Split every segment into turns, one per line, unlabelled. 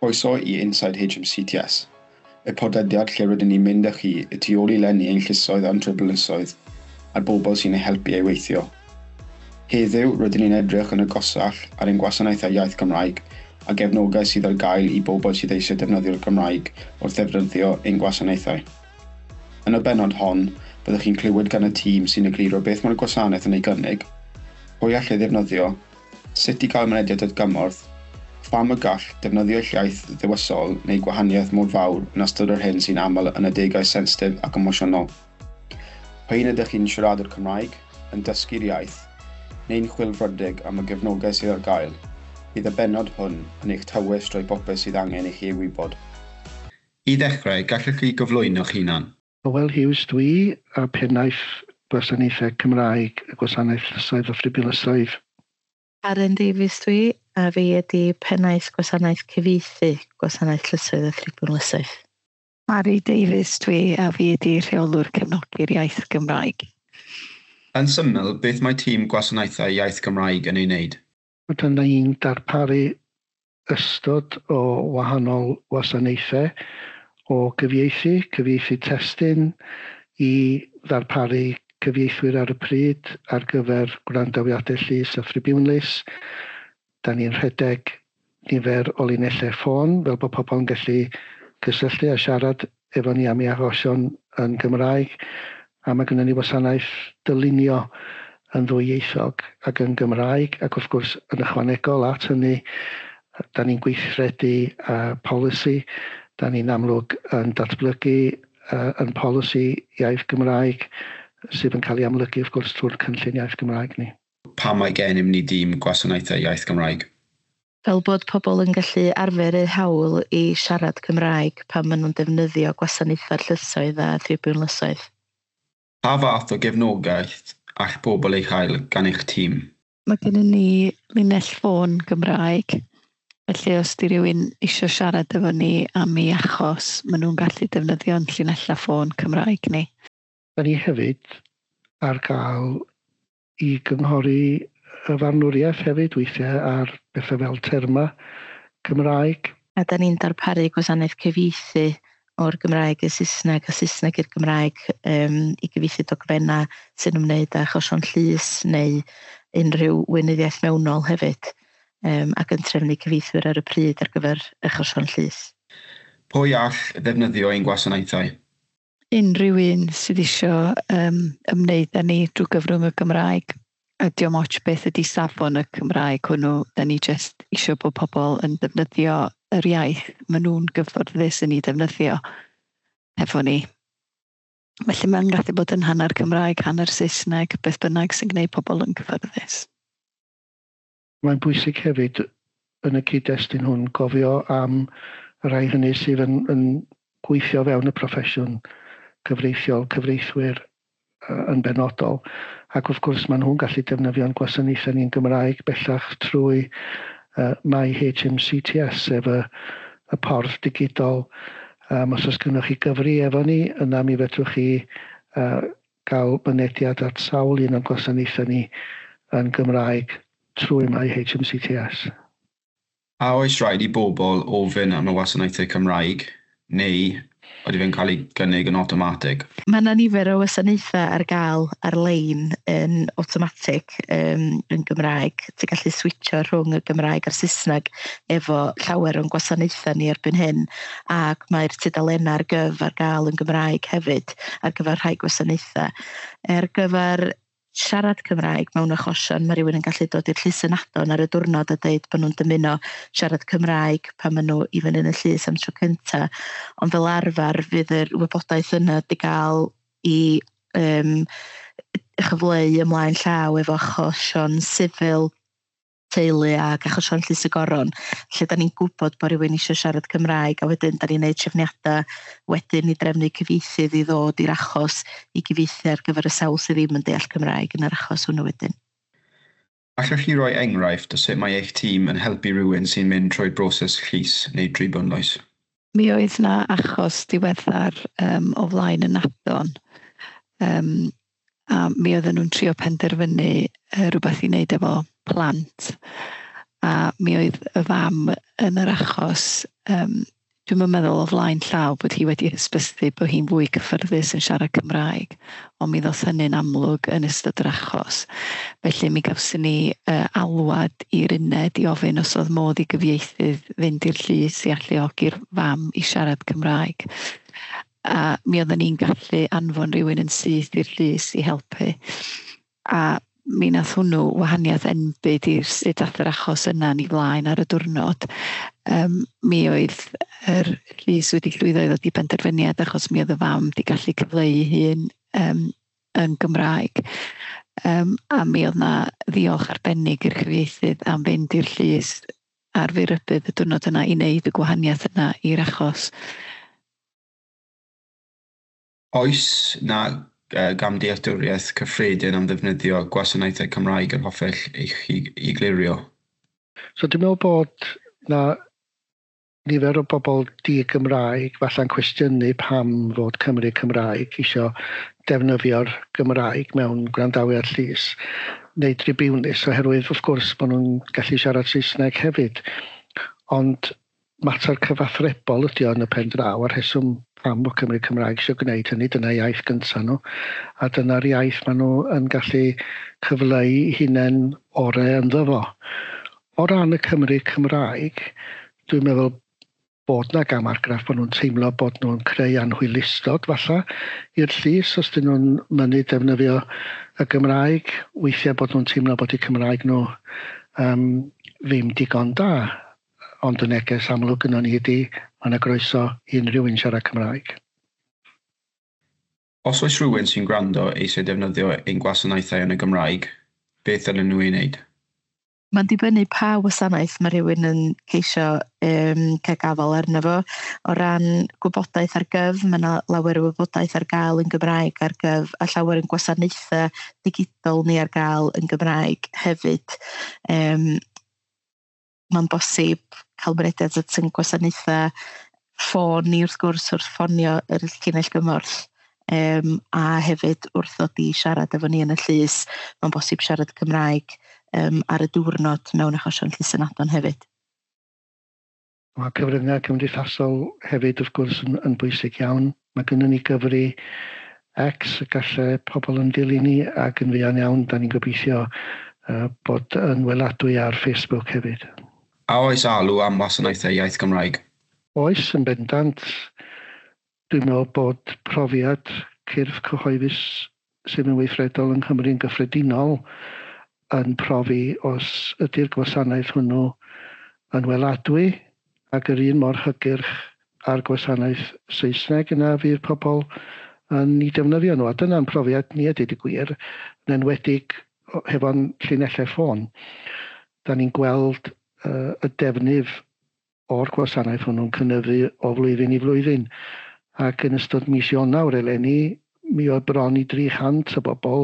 Croeso i Inside HMCTS, y podlediad lle rydyn ni'n mynd â chi y tu ôl i lenni ein llusoedd a'n triblysoedd a'r bobl sy'n ei helpu ei weithio. Heddiw rydyn ni'n edrych yn agosach ar ein gwasanaethau iaith Gymraeg a gefnogaeth sydd ar gael i bobl sydd eisiau defnyddio'r Gymraeg wrth ddefnyddio ein gwasanaethau. Yn y bennod hon, byddwch chi'n clywed gan y tîm sy'n egluro beth mae'r gwasanaeth yn ei gynnig, pwy all ei ddefnyddio, sut i gael mynediad at gymorth, pham y gall defnyddio'r iaith ddywysol neu gwahaniaeth mor fawr yn ystod yr hyn sy'n aml yn y degau sensitif ac emosiynol. Pwy ydych chi'n siaradwr Cymraeg, yn dysgu'r iaith, neu'n chwilfrydig am y gefnogaeth sydd ar gael, bydd y bennod hwn yn eich tywys drwy bopeth sydd angen i chi ei wybod. I ddechrau, gallwch chi gyflwyno'ch hunan?
Hywel Hughes dwi, a pennaeth gwasanaethau Cymraeg, y gwasanaeth llysoedd a phribylysoedd.
Karen Davies dwi, a fi ydi pennaeth gwasanaeth cyfieithu gwasanaeth llysoedd a phribylysoedd.
Mari Davies dwi, a fi ydi rheolwr cefnogi'r iaith Gymraeg.
Yn syml, beth mae tîm gwasanaethau iaith Gymraeg yn ei wneud?
Dyna ni'n darparu ystod o wahanol wasanaethau o cyfieithu testun i ddarparu cyfieithwyr ar y pryd ar gyfer gwrandawiadau llys a thribiwnlys. Da ni'n rhedeg nifer o linellau ffôn fel bod pobl yn gallu cysylltu a siarad efo ni am ei achosion yn Gymraeg. A mae gennym ni wasanaeth dylunio yn ddwyieithog ac yn Gymraeg. Ac wrth gwrs yn ychwanegol at hynny, da ni'n gweithredu polisi. Da ni'n amlwg yn datblygu yn polisi iaith Gymraeg sydd yn cael ei amlygu wrth gwrs trwy'r cynllun iaith Gymraeg ni.
Pam mae gennym ni dîm gwasanaethau iaith Gymraeg?
Fel bod pobl yn gallu arfer eu hawl i siarad Cymraeg pan maen nhw'n defnyddio gwasanaethau'r llysoedd a thribiwnlysoedd.
Pa fath o gefnogaeth all pobl ei chael gan eich tîm?
Mae gennym ni linell ffôn Gymraeg. Felly os di rhywun eisiau siarad efo ni am ei achos, maen nhw'n gallu defnyddio'n llinellau ffôn Cymraeg ni.
Da ni hefyd ar gael i gynghori y farnwriaeth hefyd weithiau ar bethau fel terma Cymraeg.
A da ni'n darparu gwasanaeth cyfieithu o'r Gymraeg i'r Saesneg a Saesneg i'r Gymraeg i gyfieithu dogfennau sy'n ymwneud â achosion llys neu unrhyw weinyddiaeth mewnol hefyd. Ac yn trefnu cyfieithwyr ar y pryd ar gyfer achosion llys.
Pwy all ddefnyddio ein gwasanaethau?
Unrhyw un sydd eisiau ymwneud â ni drwy gyfrwng y Gymraeg. A diolch moch beth ydy safon y Cymraeg hwnnw. Da ni jyst eisiau bod pobl yn defnyddio yr iaith maen nhw'n gyfforddus yn ei defnyddio efo ni. Felly mae'n gallu bod yn hanner Cymraeg, hanner Saesneg, beth bynnag sy'n gwneud pobl yn gyfforddus.
Mae'n bwysig hefyd yn y cyd-destun hwn gofio am y rai hynny sydd yn gweithio fewn y proffesiwn cyfreithiol, cyfreithwyr yn benodol. Ac wrth gwrs maen nhw'n gallu defnyddio'n gwasanaethau ni'n Gymraeg bellach trwy My HMCTS sef y porth digidol. Os oes gennych chi gyfri efo ni, yna mi fedrwch chi gael mynediad at sawl un o'n gwasanaethau ni yn Gymraeg trwy My HMCTS.
A oes rhaid i bobl ofyn am y wasanaethau Cymraeg, neu ydy fe'n cael ei gynnig yn automatig?
Mae yna nifer o wasanaethau ar gael ar-lein yn automatic yn Gymraeg. Ti'n gallu switcho rhwng y Gymraeg a'r Saesneg efo llawer o'n gwasanaethau ni erbyn hyn. Ac mae'r tudalennau ar gyfer gael yn Gymraeg hefyd ar gyfer rhai gwasanaethau. Ar gyfer siarad Cymraeg mewn achosion, mae rhywun yn gallu dod i'r llys ynadon ar y diwrnod a dweud bod nhw'n dymuno siarad Cymraeg pan maen nhw i fyny yn y llys am tro cynta. Ond fel arfer fydd yr wybodaeth yna wedi gael i chyfleu ymlaen llaw efo achosion sifil, teulu ac achosion llys y goron. Lle da ni'n gwybod bod rhywun eisiau siarad Cymraeg a wedyn da ni'n gwneud trefniadau wedyn i drefnu cyfieithydd i ddod i'r achos i gyfieithu ar gyfer y sawl sydd ddim yn deall Cymraeg yn yr achos hwnnw wedyn.
Allwch chi roi enghraifft o sut mae eich tîm yn helpu rhywun sy'n mynd trwy'r broses llys neu tribwnlys?
Mi oedd yna achos diweddar o flaen y Nadon. A mi oedden nhw'n trio penderfynu rhywbeth i wneud efo plant. A mi oedd y fam yn yr achos Dwi'n meddwl o flaen llaw bod hi wedi hysbysu bod hi'n fwy cyffyrddus yn siarad Cymraeg, ond mi ddoth hynny'n amlwg yn ystod yr achos. Felly mi gawson ni alwad i'r uned i ofyn os oedd modd i gyfieithydd fynd i'r llys i alluogi'r fam i siarad Cymraeg. A mi oedden ni'n gallu anfon rhywun yn syth i'r llys i helpu. A mi nath hwnnw wahaniaeth enbyd i'r sut ath yr achos yna ni flaen ar y diwrnod. Mi oedd yr llys wedi llwyddo i ddod i benderfyniad achos mi oedd y fam wedi gallu cyfleu hun yn Gymraeg. A mi oedd na ddiolch arbennig i'r cyfieithydd am fynd i'r llys ar Ddirybydd y diwrnod yna i wneud y gwahaniaeth yna i'r achos.
Oes na gamdealltwriaeth cyffredin am ddefnyddio gwasanaethau Cymraeg yn hoffell i glirio?
So dwi'n meddwl bod na nifer o bobl di-Gymraeg falle'n cwestiynu pam fod Cymru Cymraeg isio defnyddio'r Gymraeg mewn gwrandawiad llys neu tribiwnlys, oherwydd wrth gwrs bod nhw'n gallu siarad Saesneg hefyd. Ond mater cyfathrebol ydy o yn y pen draw a'r rheswm pam bod Cymru Cymraeg eisiau gwneud hynny, dyna iaith gyntaf nhw, a dyna'r iaith maen nhw yn gallu cyfleu hunain orau ynddo fo. O ran y Cymru Cymraeg, dwi'n meddwl bod na gamargraff bod nhw'n teimlo bod nhw'n creu anhwylustod falle i'r llys os dyn nhw'n mynnu defnyddio y Gymraeg. Weithiau bod nhw'n teimlo bod y Cymraeg nhw ddim digon da. Ond y neges amlwg yno ni ydy, mae'n groeso i unrhyw un siarad Cymraeg.
Os oes rhywun sy'n gwrando eisiau defnyddio ein gwasanaethau yn y Gymraeg, beth yna nhw i wneud?
Mae'n dibynnu pa wasanaeth mae rhywun yn ceisio cael gafal arno fo. O ran gwybodaeth ar gyf, mae yna lawer o wybodaeth ar gael yn Gymraeg ar gyf, a llawer yn gwasanaethau digidol ni ar gael yn Gymraeg hefyd. Mae'n bosib cael mynediad at yn gwasanaethau ffôn ni wrth gwrs wrth ffonio yr llinell gymorth a hefyd wrth ddod i siarad efo ni yn y llys. Mae'n bosib siarad Cymraeg ar y diwrnod mewn achosion llysynadon hefyd.
Mae cyfryngau cymdeithasol hefyd wrth gwrs yn bwysig iawn. Mae gynnon ni gyfri X y gallai pobl yn dilyn ac yn fuan iawn, da ni'n gobeithio bod yn weladwy ar Facebook hefyd.
A oes alw am wasanaethau iaith Gymraeg?
Oes yn bendant. Dwi'n meddwl bod profiad cyrff cyhoeddus sydd yn weithredol yng Nghymru'n gyffredinol yn profi os ydy'r gwasanaeth hwnnw yn weladwy ac yr un mor hygyrch ar gwasanaeth Saesneg yna fydd pobl yn ei defnyddio nhw. A dyna'n profiad ni ydy gwir, yn enwedig hefo'n llinellau ffôn. Da ni'n gweld y defnydd o'r gwasanaeth hwnnw'n cynyddu o flwyddyn i flwyddyn. Ac yn ystod mis Ionawr eleni, mi oedd bron i 300 o bobl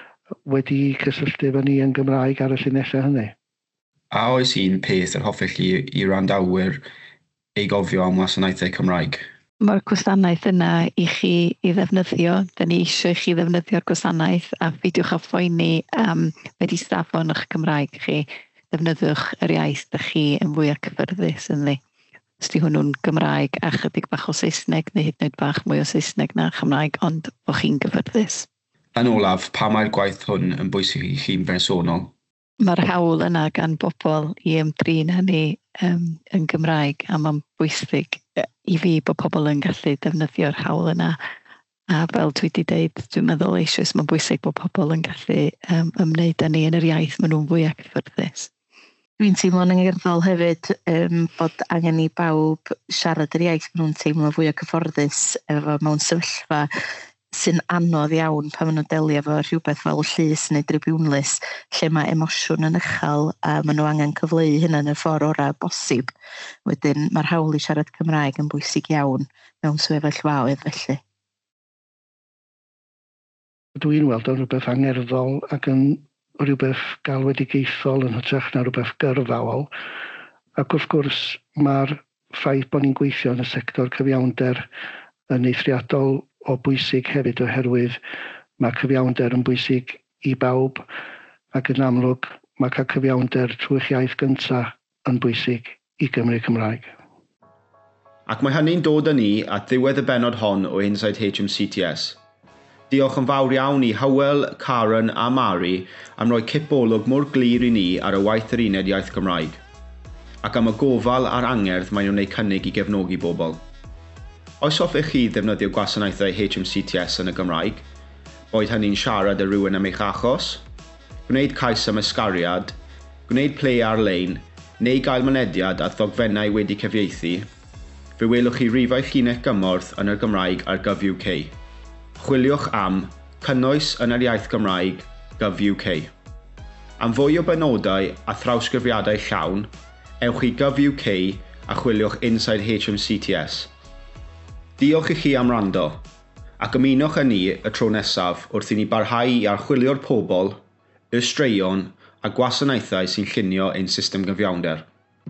wedi cysylltu efo ni yn Gymraeg ar y llinellau hynny.
A oes un peth yr hoffech i randawyr ei gofio am wasanaethau Cymraeg?
Mae'r gwasanaeth yna i chi i ddefnyddio. Da ni eisiau chi ddefnyddio'r gwasanaeth a peidiwch â phoeni wedi safon eich Cymraeg chi. Defnyddiwch yr iaith ydych chi yn fwy cyffyrddus ynddi. Os di hwnnw'n Gymraeg a chydig bach o Saesneg neu hyd yn oed bach mwy o Saesneg na Chymraeg, ond bod chi'n gyffyrddus.
Yn olaf, pa mae'r gwaith hwn yn bwysig i chi'n bersonol?
Mae'r hawl yna gan bobl i ymdrin hynny yn Gymraeg, a mae'n bwysig i fi bod pobl yn gallu defnyddio'r hawl yna. A fel dwi wedi dweud, dwi'n meddwl eisoes mae'n bwysig bod pobl yn gallu ymwneud â ni yn yr iaith maen nhw'n fwy cyffyrddus.
Dwi'n teimlo'n angerddol hefyd bod angen i bawb siarad yr iaith maen nhw'n teimlo fwy o cyfforddus efo mewn sefyllfa sy'n anodd iawn pan maen nhw'n delio efo rhywbeth fel llys neu dribiwnlys lle mae emosiwn yn uchel a maen nhw angen cyfleu hynny yn y ffordd orau bosib. Wedyn mae'r hawl i siarad Cymraeg yn bwysig iawn mewn sefyllfaoedd felly.
Dwi'n weld o'n rhywbeth angerddol ac yn rhywbeth galwedigaethol yn hytrach na rhywbeth gyrfaol. Ac wrth gwrs mae'r ffaith bod ni'n gweithio yn y sector cyfiawnder yn eithriadol o bwysig hefyd oherwydd mae cyfiawnder yn bwysig i bawb ac yn amlwg mae cael cyfiawnder trwy'ch iaith gyntaf yn bwysig i Gymru Cymraeg.
Ac mae hynny'n dod â ni at ddiwedd y benod hon o Inside HMCTS. Diolch yn fawr iawn i Hywel, Karen a Mari am roi cipolwg mor glir i ni ar y waith yr Uned Iaith Gymraeg, ac am y gofal a'r angerdd maen nhw'n ei cynnig i gefnogi bobl. Oes hoffech chi ddefnyddio gwasanaethau HMCTS yn y Gymraeg, boed hynny'n siarad â rhywun am eich achos, gwneud cais am ysgariad, gwneud play ar-lein, neu gael mynediad at ddogfennau wedi cyfieithu, fe welwch chi rifau llinell gymorth yn y Gymraeg ar GovUK. Chwiliwch am Cynnwys yn yr Iaith Gymraeg GovUK. Am fwy o benodau a thrawsgrifiadau llawn, ewch i GovUK a chwiliwch Inside HMCTS. Diolch i chi am wrando, ac ymunwch â ni y tro nesaf wrth i ni barhau i archwilio'r pobl, y straeon a gwasanaethau sy'n llunio ein system gyfiawnder.